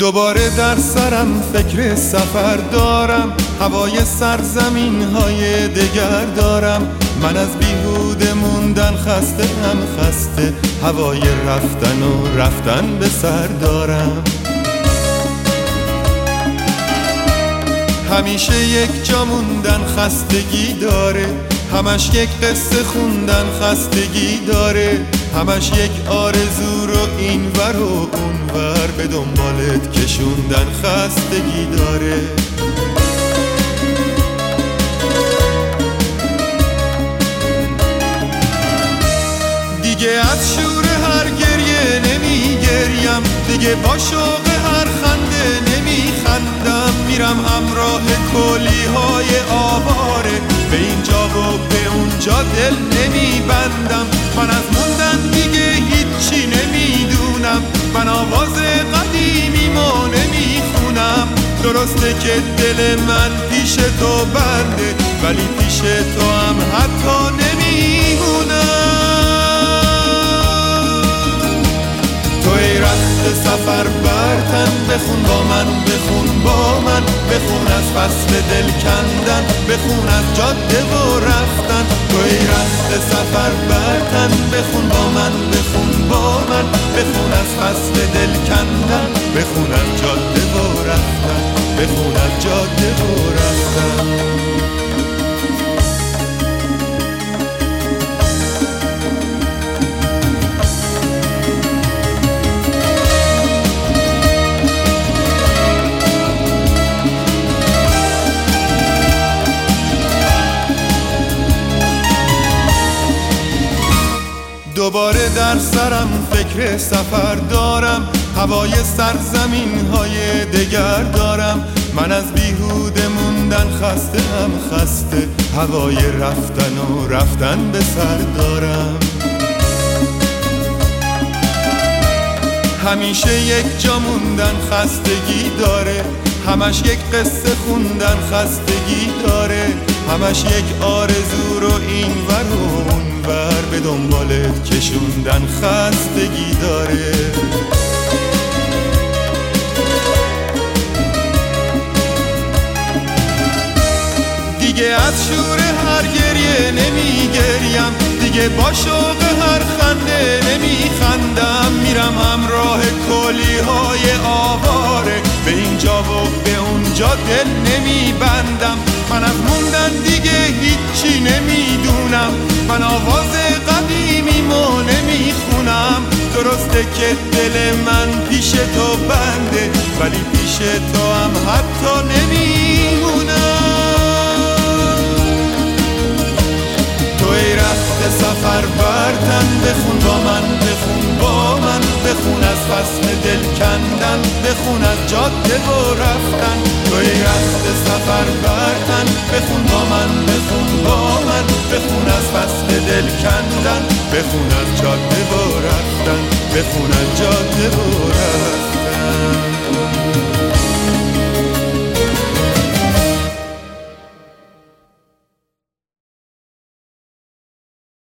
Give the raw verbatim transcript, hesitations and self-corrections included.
دوباره در سرم فکر سفر دارم، هوای سرزمین های دگر دارم. من از بیهوده موندن خسته هم خسته، هوای رفتن و رفتن به سر دارم. همیشه یک جا موندن خستگی داره، همش یک قصه خوندن خستگی داره، همش یک آرزو رو این ور و اون ور به دنبالت کشوندن خستگی داره. دیگه از شور هر گریه نمی گریم، دیگه با شوق هر خنده نمی خندم. میرم همراه کلی های آواره، به اینجا و به اونجا دل نمی بندم. من از موندن دیگه هیچی نمیدونم، من آواز قدیمیمو نمی خونم. درسته که دل من پیش تو بنده، ولی پیش تو هم حتی نمیمونم. توی رخت سفر برتن، بخون با من، بخون با من، بخون از فصل دل کندن، بخون از جاده و رفتن. توی رخت سفر برتن، بخون با من، بخون با من، بخون از فصل دل کندن، بخون از جاده و رفتن، بخون از جاده و رفتن. دوباره در سرم فکر سفر دارم، هوای سرزمین های دگر دارم. من از بیهوده موندن خسته هم خسته، هوای رفتن و رفتن به سر دارم. همیشه یک جا موندن خستگی داره، همش یک قصه خوندن خستگی داره، همش یک آرزو رو این ور و اون ور به دنبالت کشوندن خستگی داره. دیگه از شور هر گریه نمی گریم، دیگه با شوق هر خنده نمی خندم. میرم همراه کلی های آواره، به اینجا و به اونجا دل نمی بندم. من از موندن دیگه هیچی نمیدونم، من آواز قدیمیمو نمی خونم. درسته که دل من پیش تو بنده، ولی پیش تو هم حتی نمیمونم. توی رخت سفر برتن، بخون با من، بخون با من، بخون از فصل دل کندن، بخون از جاده و رفتن. توی رخت سفر برتن، بخون با من، بخون با من، بخون از فصل دل کندن، بخون از جاده و رفتن، بخون از جاده و رفتن.